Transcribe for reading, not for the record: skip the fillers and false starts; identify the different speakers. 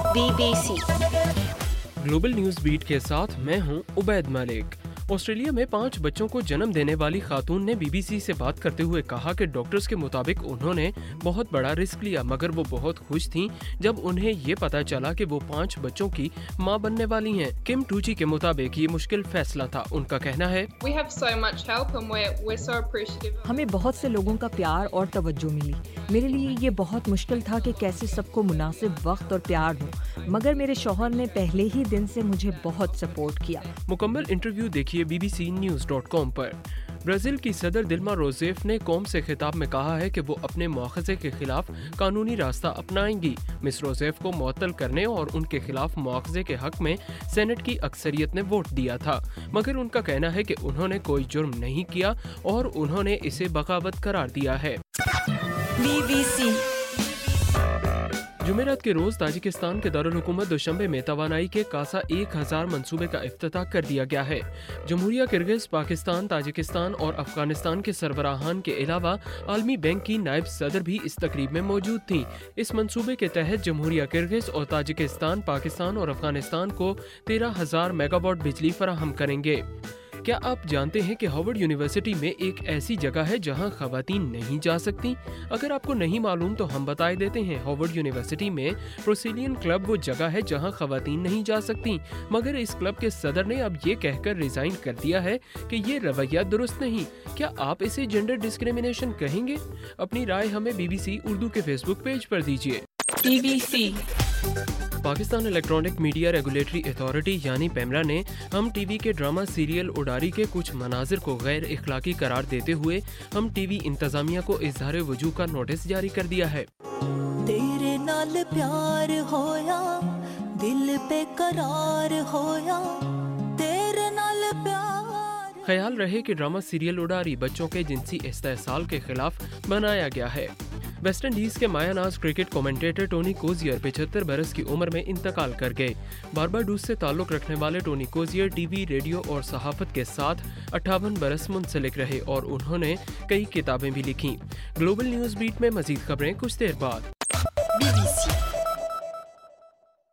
Speaker 1: BBC
Speaker 2: global news beat के साथ मैं हूं उबैद मलिक। ऑस्ट्रेलिया में 5 बच्चों को जन्म देने वाली खातून ने BBC से बात करते हुए कहा कि डॉक्टर्स के मुताबिक उन्होंने बहुत बड़ा रिस्क लिया, मगर वो बहुत खुश थीं जब उन्हें ये पता चला कि वो 5 बच्चों की मां बनने वाली हैं। किम टूची के मुताबिक ये मुश्किल फैसला था। उनका कहना है,
Speaker 3: हमें बहुत से लोगों का प्यार और तवज्जो मिली। मेरे लिए ये बहुत मुश्किल था कि कैसे सबको मुनासिब वक्त और प्यार दूं, मगर मेरे शौहर ने पहले ही दिन से मुझे बहुत सपोर्ट किया।
Speaker 2: मुकम्मल इंटरव्यू देखिए bbcnews.com पर। ब्राजील की सदर दिल्मा रोसेफ ने कौम से खिताब में कहा है कि वो अपने मुआखजे के खिलाफ कानूनी रास्ता अपनाएंगी। मिस रोसेफ को मुअत्तल करने और उनके खिलाफ मुआखजे के हक में सेनेट की अक्सरियत ने वोट दिया था, मगर उनका कहना है कि उन्होंने कोई जुर्म नहीं किया और उन्होंने इसे बगावत करार दिया है।
Speaker 1: BBC
Speaker 2: जुमेरात के रोज ताजिकिस्तान के दारुल हुकूमत दुशंबे में तवानाई के कासा 1000 मंसूबे का इफ्तिताह कर दिया गया है। जमहूरिया किर्गिज, पाकिस्तान, ताजिकिस्तान और अफगानिस्तान के सरबराहान के अलावा आलमी बैंक की नायब सदर भी इस तकरीब में मौजूद थीं। इस मंसूबे के तहत जमहूरिया किर्गिज और ताजिकिस्तान पाकिस्तान और अफगानिस्तान को 13,000 मेगावाट बिजली फराहम करेंगे। क्या आप जानते हैं कि हार्वर्ड यूनिवर्सिटी में एक ऐसी जगह है जहां खवातीन नहीं जा सकती? अगर आपको नहीं मालूम तो हम बताए देते हैं। हार्वर्ड यूनिवर्सिटी में प्रोसिलियन क्लब वो जगह है जहां खवातीन नहीं जा सकती, मगर इस क्लब के सदर ने अब ये कहकर रिजाइन कर दिया है कि ये रवैया दुरुस्त नहीं। क्या आप इसे जेंडर डिस्क्रिमिनेशन कहेंगे? अपनी राय हमें BBC उर्दू के फेसबुक पेज पर दीजिए।
Speaker 1: BBC
Speaker 2: Pakistan electronic media regulatory authority यानी पेमरा ने हम टीवी के ड्रामा सीरियल उडारी के कुछ मनाजिर को गैर इखलाकी करार देते हुए हम टीवी इंतजामिया को इजहार वजू का नोटिस जारी कर दिया है।
Speaker 4: तेरे नाल प्यार होया, दिल पे करार होया, तेरे नाल प्यार।
Speaker 2: ख्याल रहे कि ड्रामा सीरियल उडारी बच्चों के जिनसी इस्तेहसाल के खिलाफ बनाया गया है। वेस्ट इंडीज के मायानाज क्रिकेट कमेंटेटर टोनी कोजियर 75 बरस की उम्र में इंतकाल कर गए। बारबाडोस से ताल्लुक रखने वाले टोनी कोजियर टीवी, रेडियो और सहाफत के साथ 58 बरस मुंसलिक रहे और उन्होंने कई किताबें भी लिखीं। ग्लोबल न्यूज बीट में मजीद खबरें कुछ देर बाद।
Speaker 1: BBC